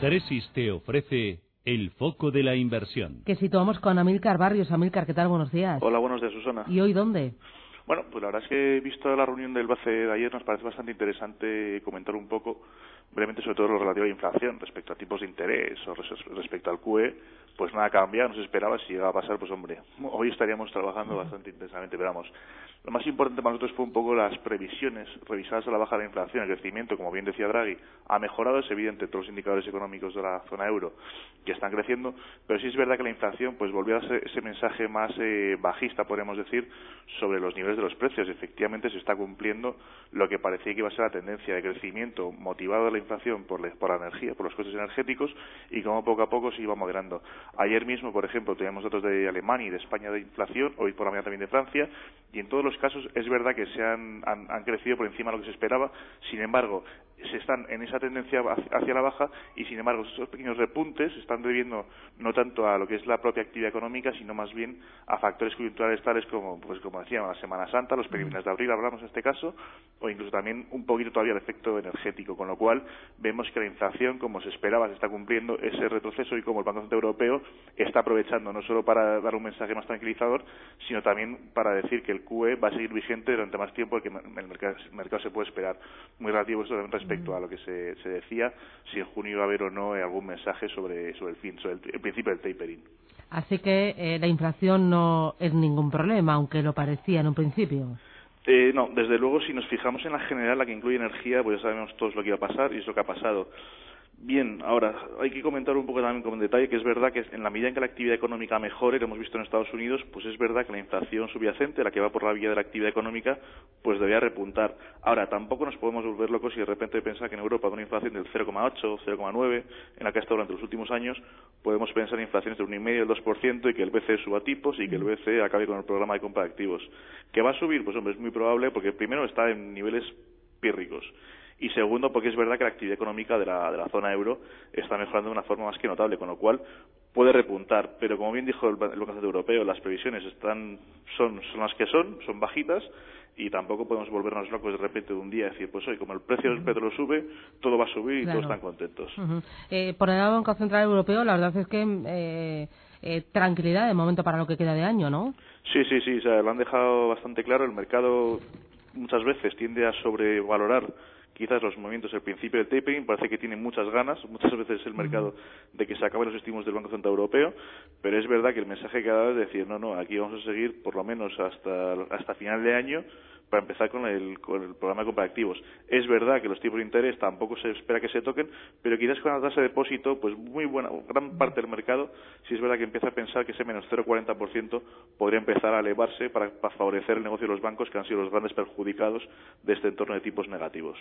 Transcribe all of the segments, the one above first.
Tresis te ofrece el foco de la inversión. Que situamos con Amílcar Barrios. Amílcar, ¿qué tal? Buenos días. Hola, buenos días, Susana. ¿Y hoy dónde? Bueno, pues la verdad es que he visto la reunión del BCE de ayer, nos parece bastante interesante comentar un poco, brevemente, sobre todo lo relativo a la inflación, respecto a tipos de interés o respecto al QE, pues nada cambia, no se esperaba, si llegaba a pasar, pues hombre, hoy estaríamos trabajando bastante intensamente, pero vamos, lo más importante para nosotros fue un poco las previsiones revisadas a la baja de la inflación. El crecimiento, como bien decía Draghi, ha mejorado, es evidente, todos los indicadores económicos de la zona euro que están creciendo, pero sí es verdad que la inflación pues volvió a ser ese mensaje más bajista, podríamos decir, sobre los niveles de los precios. Efectivamente se está cumpliendo lo que parecía que iba a ser la tendencia de crecimiento motivado de la inflación por la energía, por los costes energéticos, y como poco a poco se iba moderando. Ayer mismo, por ejemplo, teníamos datos de Alemania y de España de inflación, hoy por la mañana también de Francia, y en todos los casos es verdad que han crecido por encima de lo que se esperaba. Sin embargo, se están en esa tendencia hacia la baja, y sin embargo esos pequeños repuntes se están debiendo no tanto a lo que es la propia actividad económica, sino más bien a factores coyunturales tales como decíamos, la Semana Santa, los preliminares de abril, hablamos en este caso, o incluso también un poquito todavía el efecto energético, con lo cual vemos que la inflación, como se esperaba, se está cumpliendo ese retroceso, y como el Banco Central Europeo está aprovechando no solo para dar un mensaje más tranquilizador, sino también para decir que el QE va a seguir vigente durante más tiempo del que el mercado se puede esperar. Muy relativo esto respecto a lo que se decía, si en junio va a haber o no algún mensaje sobre el principio del tapering. Así que la inflación no es ningún problema, aunque lo parecía en un principio. No, desde luego, si nos fijamos en la general, la que incluye energía, pues ya sabemos todos lo que iba a pasar, y es lo que ha pasado. Bien, ahora hay que comentar un poco también con detalle que es verdad que en la medida en que la actividad económica mejore, lo hemos visto en Estados Unidos, pues es verdad que la inflación subyacente, la que va por la vía de la actividad económica, pues debería repuntar. Ahora, tampoco nos podemos volver locos si de repente pensar que en Europa, con una inflación del 0,8, 0,9, en la que ha estado durante los últimos años, podemos pensar en inflaciones del 1,5 y el 2%, y que el BCE suba tipos y que el BCE acabe con el programa de compra de activos. ¿Que va a subir? Pues hombre, es muy probable, porque primero está en niveles pírricos, y segundo, porque es verdad que la actividad económica de la zona euro está mejorando de una forma más que notable, con lo cual puede repuntar. Pero como bien dijo el Banco Central Europeo, las previsiones son las que son bajitas, y tampoco podemos volvernos locos de repente de un día y decir, pues hoy, como el precio del petróleo sube, todo va a subir, Claro. y todos están contentos. Por el lado del Banco Central Europeo, la verdad es que tranquilidad de momento para lo que queda de año, ¿no? Sí, o sea, lo han dejado bastante claro. El mercado muchas veces tiende a sobrevalorar quizás los movimientos del principio del tapering, parece que tiene muchas ganas, muchas veces el mercado, de que se acaben los estímulos del Banco Central Europeo, pero es verdad que el mensaje que ha dado es decir, no, aquí vamos a seguir por lo menos hasta final de año, para empezar con el programa de compra de activos. Es verdad que los tipos de interés tampoco se espera que se toquen, pero quizás con la tasa de depósito, pues muy buena, gran parte del mercado, sí es verdad que empieza a pensar que ese menos 0,40% podría empezar a elevarse para favorecer el negocio de los bancos, que han sido los grandes perjudicados de este entorno de tipos negativos.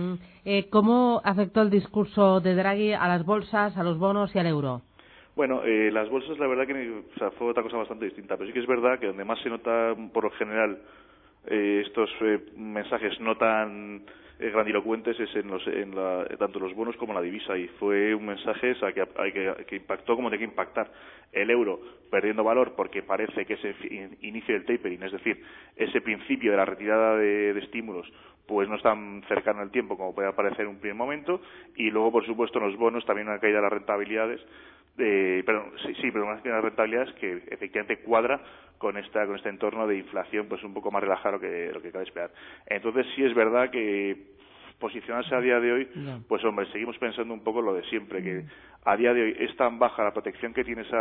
¿Cómo afectó el discurso de Draghi a las bolsas, a los bonos y al euro? Bueno, las bolsas, la verdad que fue otra cosa bastante distinta, pero sí que es verdad que donde más se nota, por lo general, estos mensajes no tan grandilocuentes es tanto los bonos como la divisa, y fue un mensaje que impactó como tiene que impactar. El euro perdiendo valor porque parece que ese inicio del tapering, es decir, ese principio de la retirada de estímulos, pues no es tan cercano en el tiempo como puede parecer en un primer momento, y luego, por supuesto, en los bonos también una caída de las rentabilidades, pero más que las rentabilidades, que efectivamente cuadra con este entorno de inflación pues un poco más relajado que lo que cabe esperar. Entonces sí es verdad que posicionarse a día de hoy, pues hombre, seguimos pensando un poco lo de siempre, que a día de hoy es tan baja la protección que tienes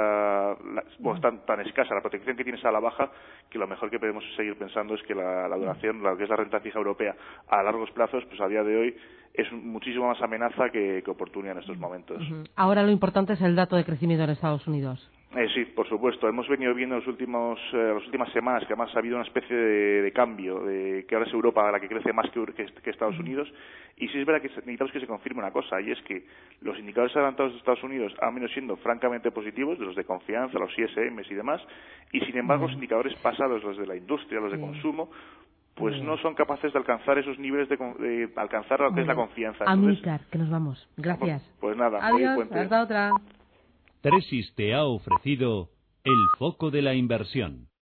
tan escasa la protección que tienes a la baja, que lo mejor que podemos seguir pensando es que la duración, lo que es la renta fija europea a largos plazos, pues a día de hoy es muchísimo más amenaza que oportunidad en estos momentos. Ahora lo importante es el dato de crecimiento en Estados Unidos. Sí, por supuesto. Hemos venido viendo las últimas semanas que además ha habido una especie de cambio, que ahora es Europa la que crece más que Estados Unidos, y sí es verdad que necesitamos que se confirme una cosa, y es que los indicadores adelantados de Estados Unidos han venido siendo francamente positivos, los de confianza, los ISMs y demás, y sin embargo los indicadores pasados, los de la industria, los de consumo, pues no son capaces de alcanzar esos niveles de alcanzar lo que es la confianza. Amílcar, que nos vamos. Gracias. Pues nada, adiós, hasta otra. Tresis te ha ofrecido el foco de la inversión.